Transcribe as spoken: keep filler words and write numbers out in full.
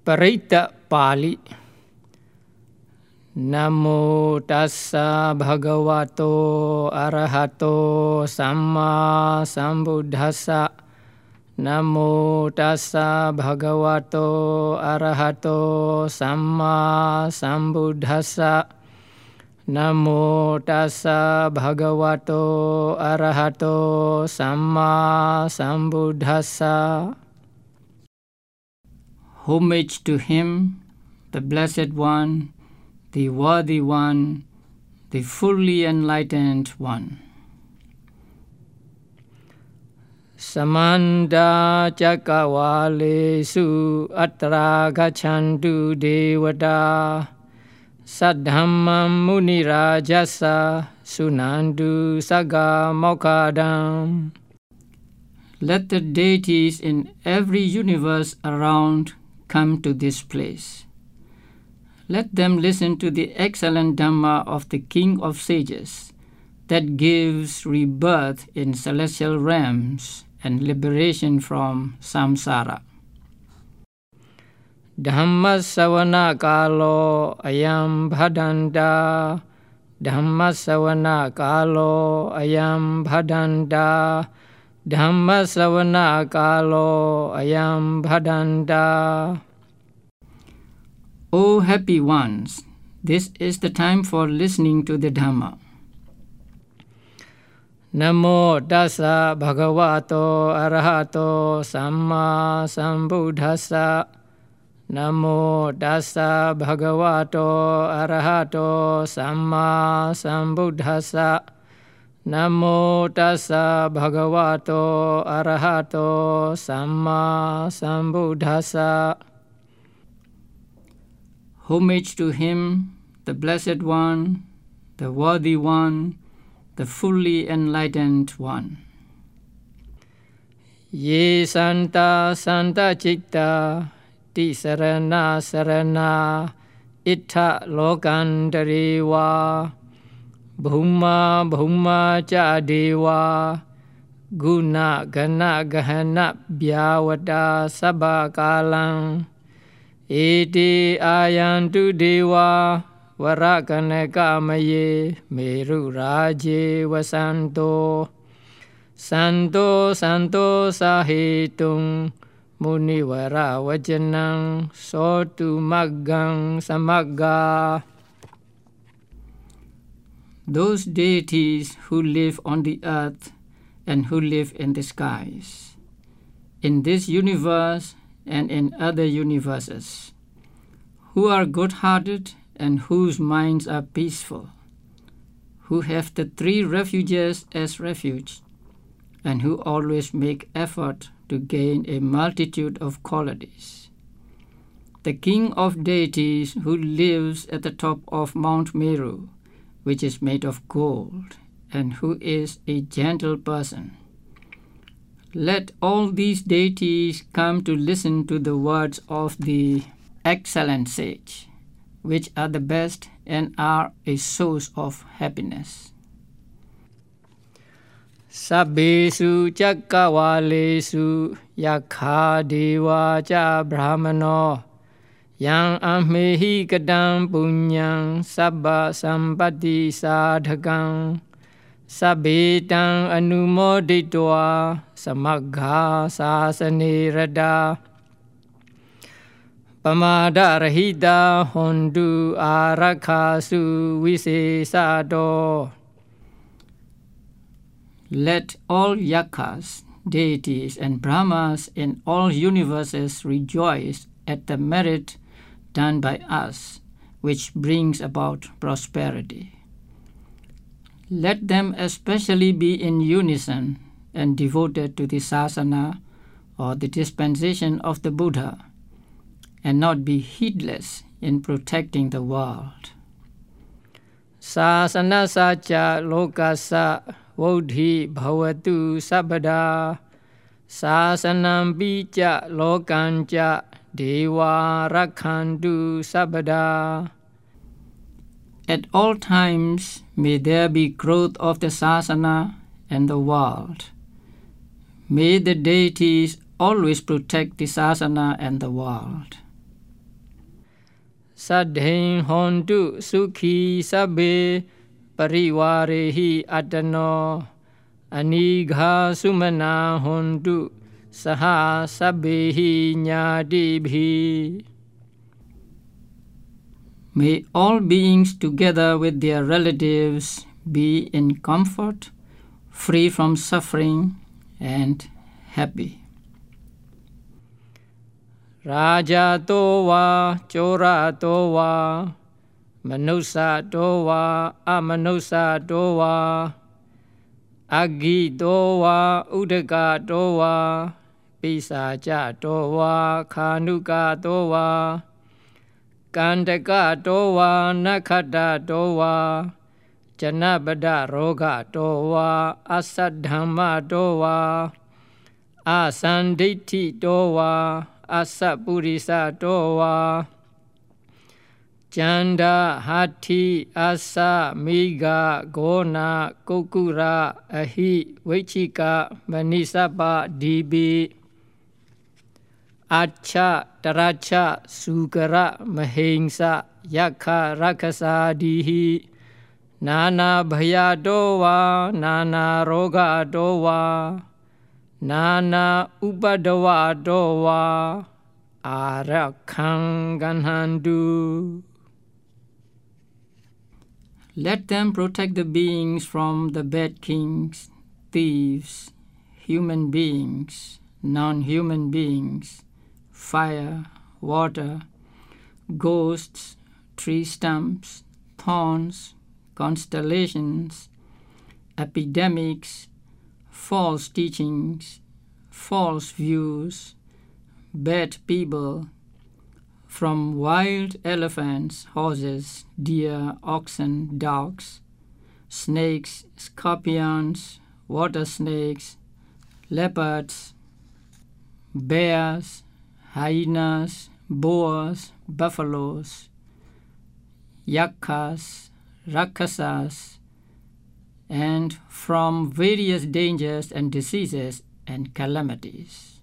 Parita Pali. Namo tassa bhagavato arahato samma sambuddhassa. Namo tassa bhagavato arahato samma sambuddhassa. Namo tassa bhagavato arahato samma sambuddhassa. Homage to him, the Blessed One, the Worthy One, the fully enlightened One. Samanda Chakavalesu Atra Gachantu Devata Saddhammam Munirajasa Sunandu Saga Mokkadam. Let the deities in every universe around come to this place. Let them listen to the excellent Dhamma of the King of Sages that gives rebirth in celestial realms and liberation from samsara. Dhamma savana kalo ayam bhadanta. Dhamma savana kalo ayam bhadanta. Dhamma savana kalo ayam bhadanta. O happy ones, this is the time for listening to the Dhamma. Namo tassa bhagavato arahato samma sambuddhassa. Namo tassa bhagavato arahato samma sambuddhassa. Namo tassa bhagavato arahato samma sambuddhassa. Homage to him, the Blessed One, the Worthy One, the fully enlightened One. Ye santa santa citta ti sarana sarana ittha lokandariwa bhuma bhuma ca deva guna gana gahana bhyavata sabakalang iti ayantu deva varakanekamaye meru raje vasanto santo santo sahitung munivara vajanang sotu maggang samagga. Those deities who live on the earth and who live in the skies, in this universe and in other universes, who are good-hearted and whose minds are peaceful, who have the three refuges as refuge, and who always make effort to gain a multitude of qualities. The King of Deities who lives at the top of Mount Meru, which is made of gold, and who is a gentle person. Let all these deities come to listen to the words of the excellent sage, which are the best and are a source of happiness. Sabbesu cakkavalesu yakha deva ca brahmano yang ammehi kadam punyang sabba sampati sadhakang sabetang anumoditwa samagga sasane rada pamada rahita hondu arakhasu visesado. Let all yakhas, deities and brahmas in all universes rejoice at the merit done by us, which brings about prosperity. Let them especially be in unison and devoted to the sasana or the dispensation of the Buddha, and not be heedless in protecting the world. Sasana sacha lokasa vodhi bhavatu sabada sasanam picha lokancha deva rakhantu sabada. At all times may there be growth of the sasana and the world. May the deities always protect the sasana and the world. Sadhain hontu sukhi sabbe parivarehi atano anigha sumana hontu saha sabbehi nyadibhi. May all beings together with their relatives be in comfort, free from suffering, and happy. Raja towa, chora towa, manusa towa, amanusa towa, agi towa, udaka towa, pisacha towa, khanuka towa, kandaka towa, nakhata towa, janabada roga towa, asadhamma towa, asanditi towa, asapurisa towa, janda hati asa miga gona kokura ahi vechika manisapa dibi acha taracha sugara mahingsa yakha rakasa dihi nana bhaya towa nana roga towa nana upadava towa arakhang ganhandu. Let them protect the beings from the bad kings, thieves, human beings, non-human beings, fire, water, ghosts, tree stumps, thorns, constellations, epidemics, false teachings, false views, bad people, from wild elephants, horses, deer, oxen, dogs, snakes, scorpions, water snakes, leopards, bears, hyenas, boars, buffaloes, yakhas, rakshasas, and from various dangers and diseases and calamities.